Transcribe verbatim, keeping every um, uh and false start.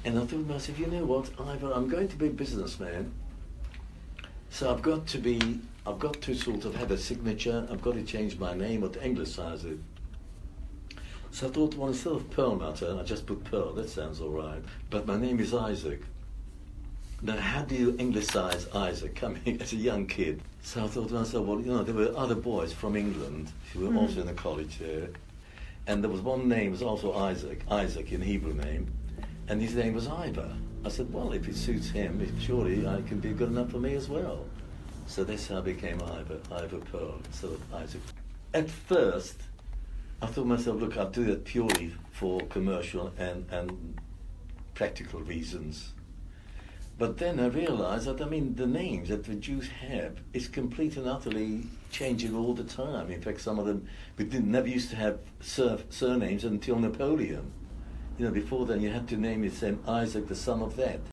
And I thought to myself, you know what, Ivor, I'm going to be a businessman, so I've got to be, I've got to sort of have a signature, I've got to change my name or to anglicize it. So I thought, well, instead of Perlmutter, I just put Pearl, that sounds all right. But my name is Isaac. Now, how do you anglicize Isaac coming as a young kid? So I thought to myself, well, you know, there were other boys from England who were mm. also in the college there. And there was one name, was also Isaac, Isaac in Hebrew name, and his name was Ivor. I said, well, if it suits him, if surely I can be good enough for me as well. So that's how I became Ivor, Ivor Pearl, instead of Isaac. At first, I thought to myself, look, I'll do that purely for commercial and, and practical reasons. But then I realized that, I mean, the names that the Jews have is complete and utterly changing all the time. In fact, some of them, we didn't, never used to have sur- surnames until Napoleon. You know, before then you had to name your son Isaac, the son of that.